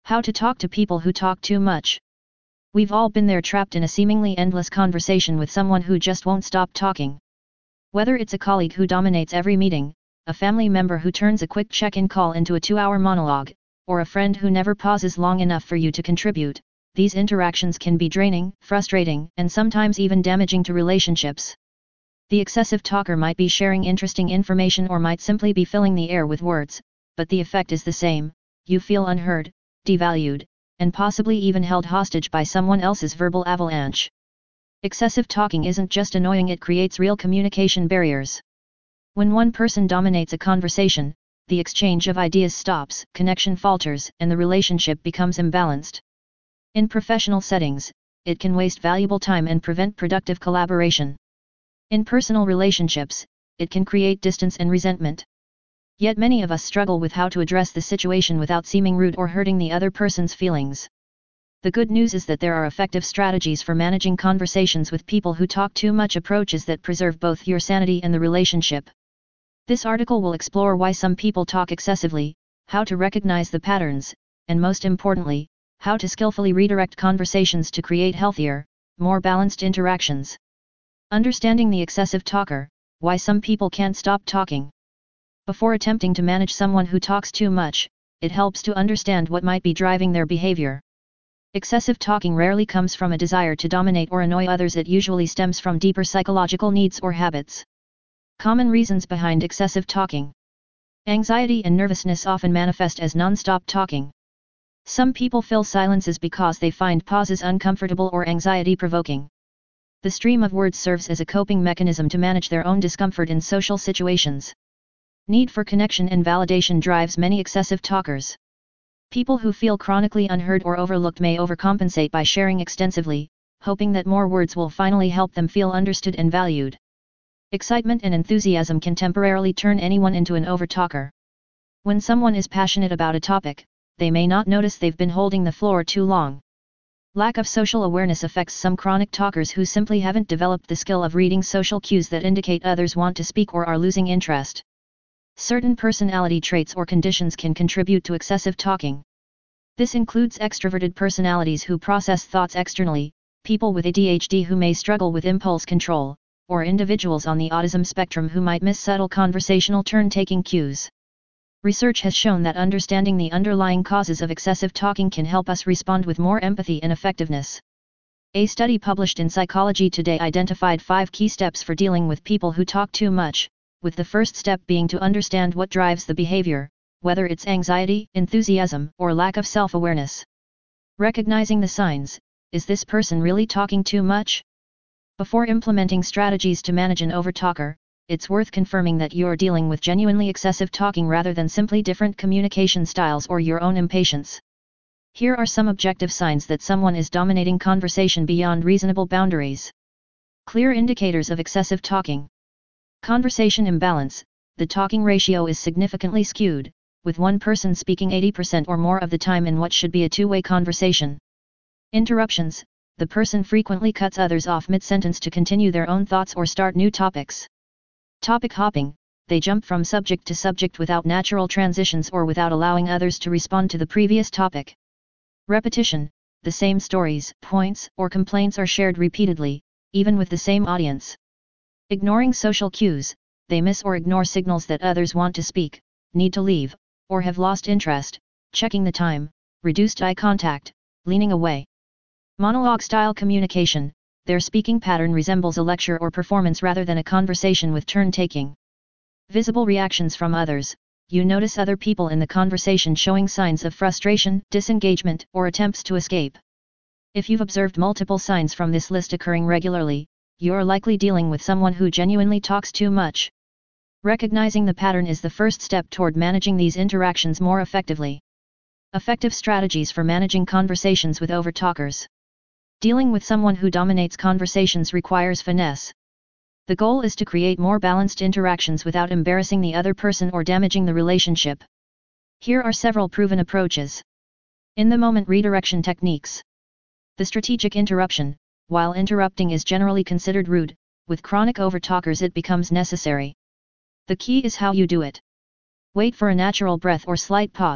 How to talk to people who talk too much. We've all been there, trapped in a seemingly endless conversation with someone who just won't stop talking. Whether it's a colleague who dominates every meeting, a family member who turns a quick check-in call into a 2-hour monologue, or a friend who never pauses long enough for you to contribute, these interactions can be draining, frustrating, and sometimes even damaging to relationships. The excessive talker might be sharing interesting information or might simply be filling the air with words, but the effect is the same: you feel unheard, devalued, and possibly even held hostage by someone else's verbal avalanche. Excessive talking isn't just annoying, it creates real communication barriers. When one person dominates a conversation, the exchange of ideas stops, connection falters, and the relationship becomes imbalanced. In professional settings, it can waste valuable time and prevent productive collaboration. In personal relationships, it can create distance and resentment. Yet many of us struggle with how to address the situation without seeming rude or hurting the other person's feelings. The good news is that there are effective strategies for managing conversations with people who talk too much, approaches that preserve both your sanity and the relationship. This article will explore why some people talk excessively, how to recognize the patterns, and most importantly, how to skillfully redirect conversations to create healthier, more balanced interactions. Understanding the excessive talker, why some people can't stop talking. Before attempting to manage someone who talks too much, it helps to understand what might be driving their behavior. Excessive talking rarely comes from a desire to dominate or annoy others, it usually stems from deeper psychological needs or habits. Common reasons behind excessive talking. Anxiety and nervousness often manifest as non-stop talking. Some people fill silences because they find pauses uncomfortable or anxiety-provoking. The stream of words serves as a coping mechanism to manage their own discomfort in social situations. Need for connection and validation drives many excessive talkers. People who feel chronically unheard or overlooked may overcompensate by sharing extensively, hoping that more words will finally help them feel understood and valued. Excitement and enthusiasm can temporarily turn anyone into an overtalker. When someone is passionate about a topic, they may not notice they've been holding the floor too long. Lack of social awareness affects some chronic talkers who simply haven't developed the skill of reading social cues that indicate others want to speak or are losing interest. Certain personality traits or conditions can contribute to excessive talking. This includes extroverted personalities who process thoughts externally, people with ADHD who may struggle with impulse control, or individuals on the autism spectrum who might miss subtle conversational turn-taking cues. Research has shown that understanding the underlying causes of excessive talking can help us respond with more empathy and effectiveness. A study published in Psychology Today identified 5 key steps for dealing with people who talk too much, with the first step being to understand what drives the behavior, whether it's anxiety, enthusiasm, or lack of self-awareness. Recognizing the signs: is this person really talking too much? Before implementing strategies to manage an overtalker, it's worth confirming that you're dealing with genuinely excessive talking rather than simply different communication styles or your own impatience. Here are some objective signs that someone is dominating conversation beyond reasonable boundaries. Clear indicators of excessive talking. Conversation imbalance: the talking ratio is significantly skewed, with one person speaking 80% or more of the time in what should be a two-way conversation. Interruptions: the person frequently cuts others off mid-sentence to continue their own thoughts or start new topics. Topic hopping: they jump from subject to subject without natural transitions or without allowing others to respond to the previous topic. Repetition: the same stories, points, or complaints are shared repeatedly, even with the same audience. Ignoring social cues: they miss or ignore signals that others want to speak, need to leave, or have lost interest, checking the time, reduced eye contact, leaning away. Monologue-style communication: their speaking pattern resembles a lecture or performance rather than a conversation with turn-taking. Visible reactions from others: you notice other people in the conversation showing signs of frustration, disengagement, or attempts to escape. If you've observed multiple signs from this list occurring regularly, you're likely dealing with someone who genuinely talks too much. Recognizing the pattern is the first step toward managing these interactions more effectively. Effective strategies for managing conversations with overtalkers. Dealing with someone who dominates conversations requires finesse. The goal is to create more balanced interactions without embarrassing the other person or damaging the relationship. Here are several proven approaches. In the moment redirection techniques. The strategic interruption: while interrupting is generally considered rude, with chronic overtalkers it becomes necessary. The key is how you do it. Wait for a natural breath or slight pause,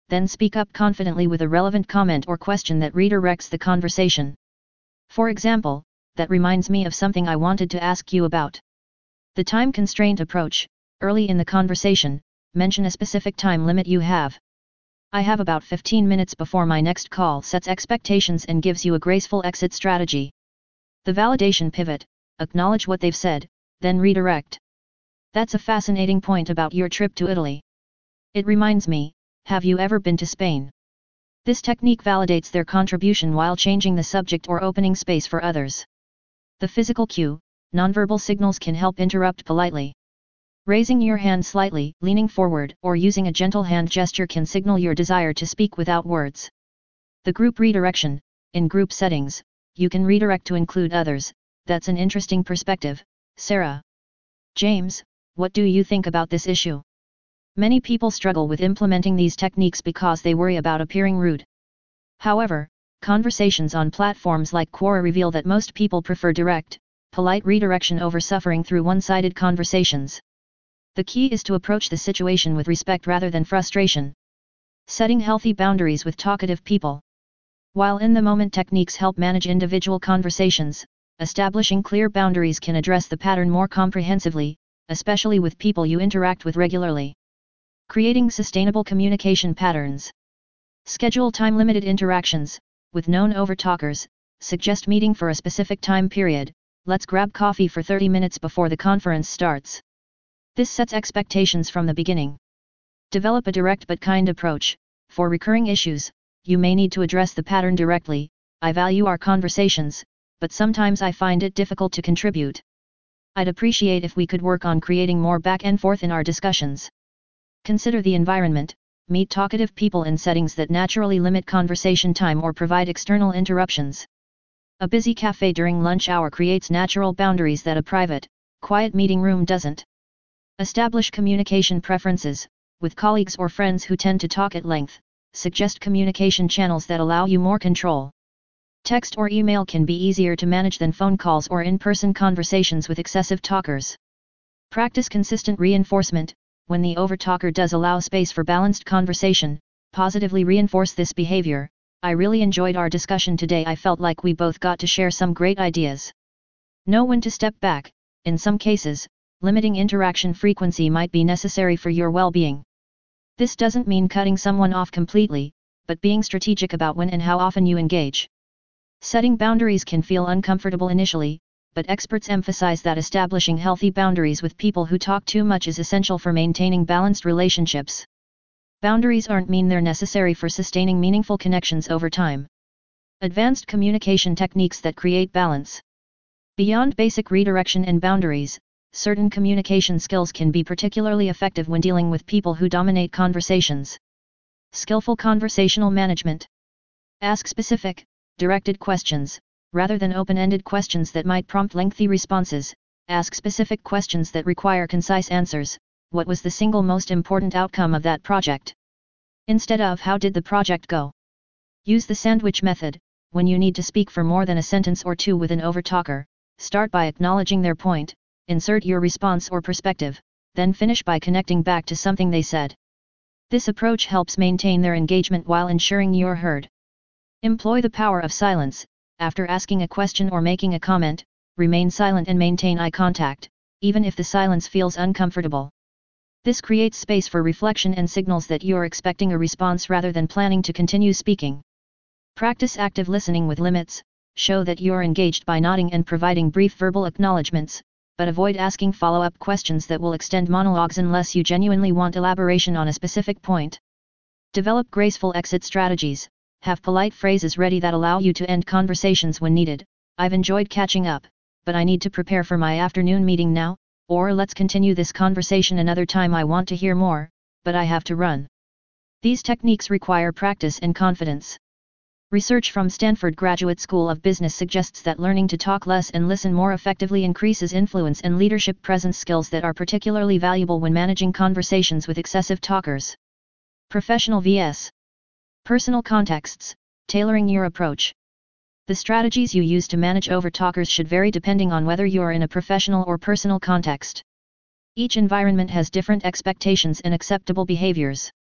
then speak up confidently with a relevant comment or question that redirects the conversation. For example, "That reminds me of something I wanted to ask you about." The time constraint approach: early in the conversation, mention a specific time limit you have. "I have about 15 minutes before my next call," sets expectations and gives you a graceful exit strategy. The validation pivot: acknowledge what they've said, then redirect. "That's a fascinating point about your trip to Italy. It reminds me, have you ever been to Spain?" This technique validates their contribution while changing the subject or opening space for others. The physical cue: nonverbal signals can help interrupt politely. Raising your hand slightly, leaning forward, or using a gentle hand gesture can signal your desire to speak without words. The group redirection: in group settings, you can redirect to include others. "That's an interesting perspective, Sarah. James, what do you think about this issue?" Many people struggle with implementing these techniques because they worry about appearing rude. However, conversations on platforms like Quora reveal that most people prefer direct, polite redirection over suffering through one-sided conversations. The key is to approach the situation with respect rather than frustration. Setting healthy boundaries with talkative people. While in-the-moment techniques help manage individual conversations, establishing clear boundaries can address the pattern more comprehensively, especially with people you interact with regularly. Creating sustainable communication patterns. Schedule time-limited interactions with known overtalkers. Suggest meeting for a specific time period. "Let's grab coffee for 30 minutes before the conference starts." This sets expectations from the beginning. Develop a direct but kind approach. For recurring issues, you may need to address the pattern directly. "I value our conversations, but sometimes I find it difficult to contribute. I'd appreciate if we could work on creating more back and forth in our discussions." Consider the environment. Meet talkative people in settings that naturally limit conversation time or provide external interruptions. A busy cafe during lunch hour creates natural boundaries that a private, quiet meeting room doesn't. Establish communication preferences. With colleagues or friends who tend to talk at length, suggest communication channels that allow you more control. Text or email can be easier to manage than phone calls or in-person conversations with excessive talkers. Practice consistent reinforcement. When the overtalker does allow space for balanced conversation, positively reinforce this behavior. "I really enjoyed our discussion today. I felt like we both got to share some great ideas." Know when to step back. In some cases, limiting interaction frequency might be necessary for your well-being. This doesn't mean cutting someone off completely, but being strategic about when and how often you engage. Setting boundaries can feel uncomfortable initially, but experts emphasize that establishing healthy boundaries with people who talk too much is essential for maintaining balanced relationships. Boundaries aren't mean they're necessary for sustaining meaningful connections over time. Advanced communication techniques that create balance. Beyond basic redirection and boundaries, certain communication skills can be particularly effective when dealing with people who dominate conversations. Skillful conversational management. Ask specific, directed questions, rather than open-ended questions that might prompt lengthy responses. Ask specific questions that require concise answers. "What was the single most important outcome of that project?" instead of "How did the project go?" Use the sandwich method. When you need to speak for more than a sentence or two with an overtalker, start by acknowledging their point, insert your response or perspective, then finish by connecting back to something they said. This approach helps maintain their engagement while ensuring you're heard. Employ the power of silence. After asking a question or making a comment, remain silent and maintain eye contact, even if the silence feels uncomfortable. This creates space for reflection and signals that you're expecting a response rather than planning to continue speaking. Practice active listening with limits. Show that you're engaged by nodding and providing brief verbal acknowledgements, but avoid asking follow-up questions that will extend monologues unless you genuinely want elaboration on a specific point. Develop graceful exit strategies. Have polite phrases ready that allow you to end conversations when needed. "I've enjoyed catching up, but I need to prepare for my afternoon meeting now," or "Let's continue this conversation another time. I want to hear more, but I have to run." These techniques require practice and confidence. Research from Stanford Graduate School of Business suggests that learning to talk less and listen more effectively increases influence and leadership presence, skills that are particularly valuable when managing conversations with excessive talkers. Professional vs. personal contexts. Tailoring your approach. The strategies you use to manage overtalkers should vary depending on whether you are in a professional or personal context. Each environment has different expectations and acceptable behaviors.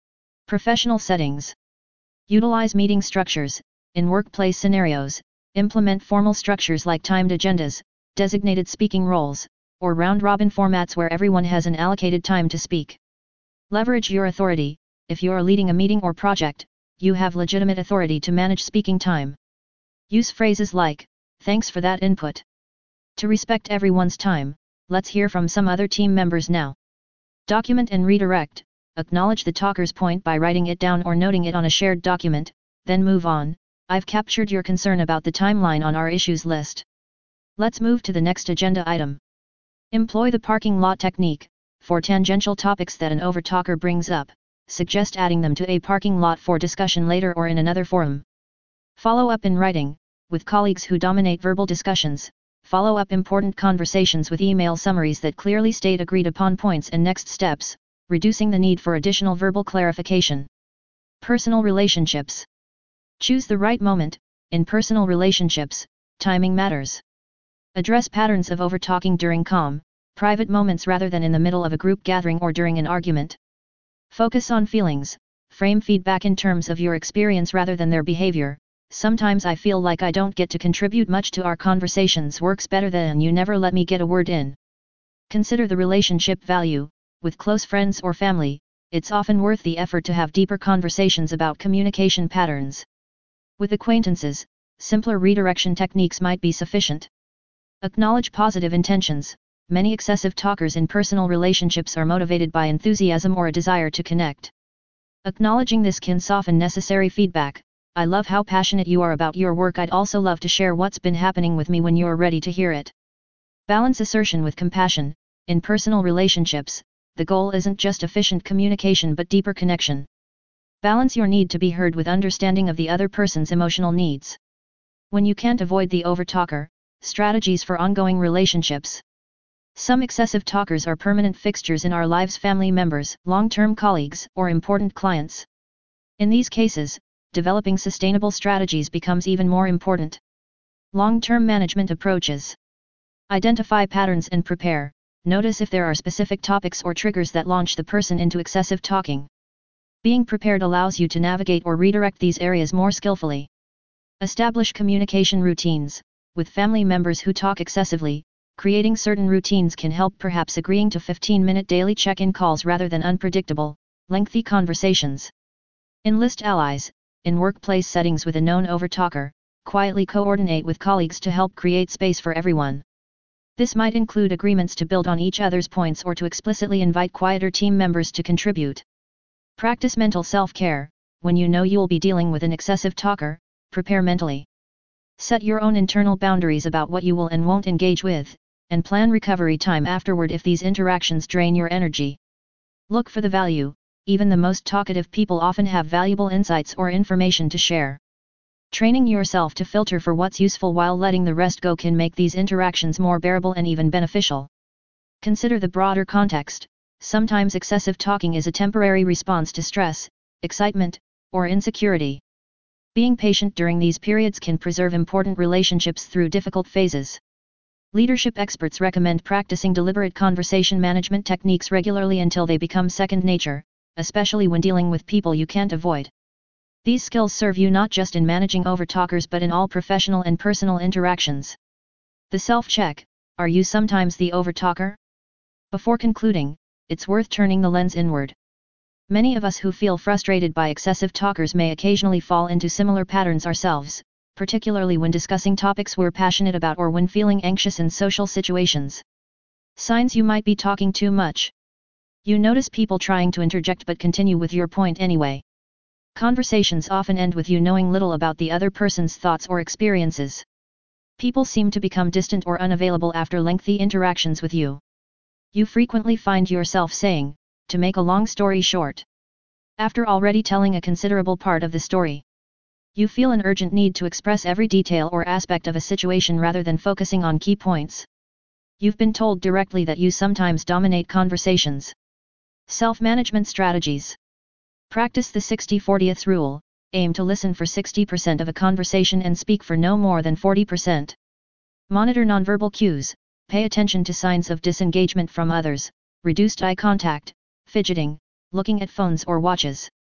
Professional settings. Utilize meeting structures. In workplace scenarios, implement formal structures like timed agendas, designated speaking roles, or round-robin formats where everyone has an allocated time to speak. Leverage your authority. If you are leading a meeting or project, you have legitimate authority to manage speaking time. Use phrases like, "Thanks for that input." To respect everyone's time, let's hear from some other team members now. Document and redirect. Acknowledge the talker's point by writing it down or noting it on a shared document, then move on. I've captured your concern about the timeline on our issues list. Let's move to the next agenda item. Employ the parking lot technique. For tangential topics that an overtalker brings up, suggest adding them to a parking lot for discussion later or in another forum. Follow up in writing. With colleagues who dominate verbal discussions, follow up important conversations with email summaries that clearly state agreed upon points and next steps, reducing the need for additional verbal clarification. Personal relationships. Choose the right moment. In personal relationships, timing matters. Address patterns of overtalking during calm, private moments rather than in the middle of a group gathering or during an argument. Focus on feelings. Frame feedback in terms of your experience rather than their behavior. Sometimes I feel like I don't get to contribute much to our conversations works better than you never let me get a word in. Consider the relationship value. With close friends or family, it's often worth the effort to have deeper conversations about communication patterns. With acquaintances, simpler redirection techniques might be sufficient. Acknowledge positive intentions. Many excessive talkers in personal relationships are motivated by enthusiasm or a desire to connect. Acknowledging this can soften necessary feedback. "I love how passionate you are about your work. I'd also love to share what's been happening with me when you're ready to hear it." Balance assertion with compassion. In personal relationships, the goal isn't just efficient communication but deeper connection. Balance your need to be heard with understanding of the other person's emotional needs. When you can't avoid the overtalker, strategies for ongoing relationships. Some excessive talkers are permanent fixtures in our lives: family members, long-term colleagues, or important clients. In these cases, developing sustainable strategies becomes even more important. Long-term management approaches. Identify patterns and prepare. Notice if there are specific topics or triggers that launch the person into excessive talking. Being prepared allows you to navigate or redirect these areas more skillfully. Establish communication routines. With family members who talk excessively, creating certain routines can help, perhaps agreeing to 15-minute daily check-in calls rather than unpredictable, lengthy conversations. Enlist allies. In workplace settings with a known overtalker, quietly coordinate with colleagues to help create space for everyone. This might include agreements to build on each other's points or to explicitly invite quieter team members to contribute. Practice mental self-care. When you know you'll be dealing with an excessive talker, prepare mentally. Set your own internal boundaries about what you will and won't engage with, and plan recovery time afterward if these interactions drain your energy. Look for the value. Even the most talkative people often have valuable insights or information to share. Training yourself to filter for what's useful while letting the rest go can make these interactions more bearable and even beneficial. Consider the broader context. Sometimes excessive talking is a temporary response to stress, excitement, or insecurity. Being patient during these periods can preserve important relationships through difficult phases. Leadership experts recommend practicing deliberate conversation management techniques regularly until they become second nature, especially when dealing with people you can't avoid. These skills serve you not just in managing overtalkers but in all professional and personal interactions. The self-check. Are you sometimes the overtalker? Before concluding, it's worth turning the lens inward. Many of us who feel frustrated by excessive talkers may occasionally fall into similar patterns ourselves, particularly when discussing topics we're passionate about or when feeling anxious in social situations. Signs you might be talking too much. You notice people trying to interject but continue with your point anyway. Conversations often end with you knowing little about the other person's thoughts or experiences. People seem to become distant or unavailable after lengthy interactions with you. You frequently find yourself saying, to make a long story short, after already telling a considerable part of the story. You feel an urgent need to express every detail or aspect of a situation rather than focusing on key points. You've been told directly that you sometimes dominate conversations. Self-management strategies. Practice the 60-40 rule. Aim to listen for 60% of a conversation and speak for no more than 40%. Monitor nonverbal cues. Pay attention to signs of disengagement from others, reduced eye contact, fidgeting, looking at phones or watches.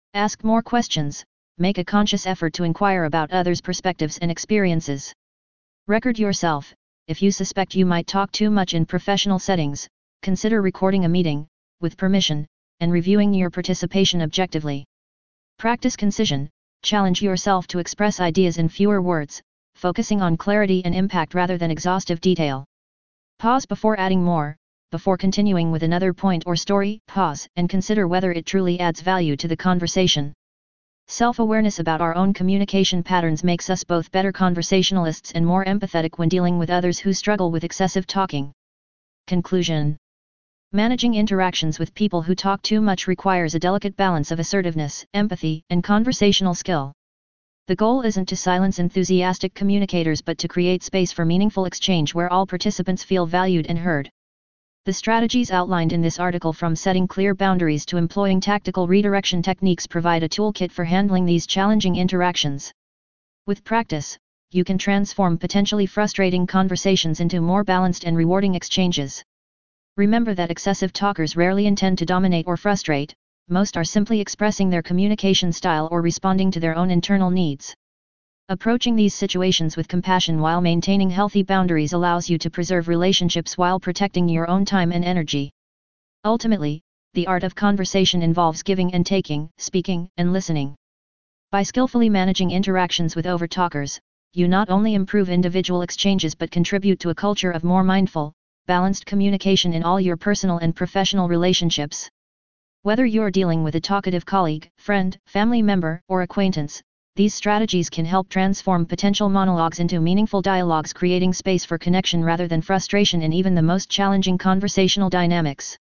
Ask more questions, make a conscious effort to inquire about others' perspectives and experiences. Record yourself. If you suspect you might talk too much in professional settings, consider recording a meeting, with permission, and reviewing your participation objectively. Practice concision, challenge yourself to express ideas in fewer words, focusing on clarity and impact rather than exhaustive detail. Pause before adding more. Before continuing with another point or story, pause and consider whether it truly adds value to the conversation. Self-awareness about our own communication patterns makes us both better conversationalists and more empathetic when dealing with others who struggle with excessive talking. Conclusion. Managing interactions with people who talk too much requires a delicate balance of assertiveness, empathy, and conversational skill. The goal isn't to silence enthusiastic communicators but to create space for meaningful exchange where all participants feel valued and heard. The strategies outlined in this article, from setting clear boundaries to employing tactical redirection techniques, provide a toolkit for handling these challenging interactions. With practice, you can transform potentially frustrating conversations into more balanced and rewarding exchanges. Remember that excessive talkers rarely intend to dominate or frustrate, most are simply expressing their communication style or responding to their own internal needs. Approaching these situations with compassion while maintaining healthy boundaries allows you to preserve relationships while protecting your own time and energy. Ultimately, the art of conversation involves giving and taking, speaking and listening. By skillfully managing interactions with overtalkers, you not only improve individual exchanges but contribute to a culture of more mindful, balanced communication in all your personal and professional relationships. Whether you're dealing with a talkative colleague, friend, family member, or acquaintance, these strategies can help transform potential monologues into meaningful dialogues, creating space for connection rather than frustration in even the most challenging conversational dynamics.